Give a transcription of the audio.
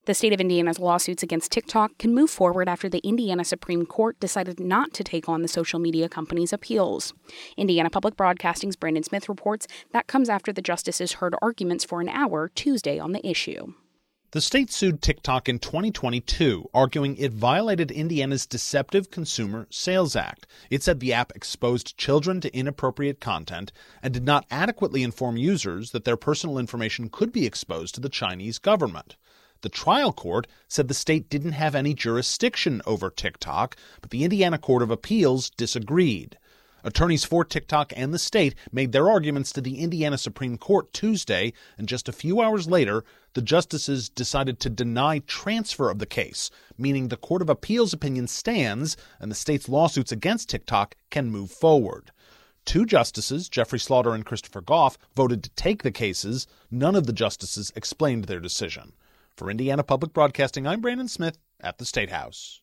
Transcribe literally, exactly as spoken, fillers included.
The state of Indiana's lawsuits against TikTok can move forward after the Indiana Supreme Court decided not to take on the social media company's appeals. Indiana Public Broadcasting's Brandon Smith reports that comes after the justices heard arguments for an hour Tuesday on the issue. The state sued TikTok in twenty twenty-two, arguing it violated Indiana's Deceptive Consumer Sales Act. It said the app exposed children to inappropriate content and did not adequately inform users that their personal information could be exposed to the Chinese government. The trial court said the state didn't have any jurisdiction over TikTok, but the Indiana Court of Appeals disagreed. Attorneys for TikTok and the state made their arguments to the Indiana Supreme Court Tuesday, and just a few hours later, the justices decided to deny transfer of the case, meaning the Court of Appeals opinion stands and the state's lawsuits against TikTok can move forward. Two justices, Jeffrey Slaughter and Christopher Goff, voted to take the cases. None of the justices explained their decision. For Indiana Public Broadcasting, I'm Brandon Smith at the State House.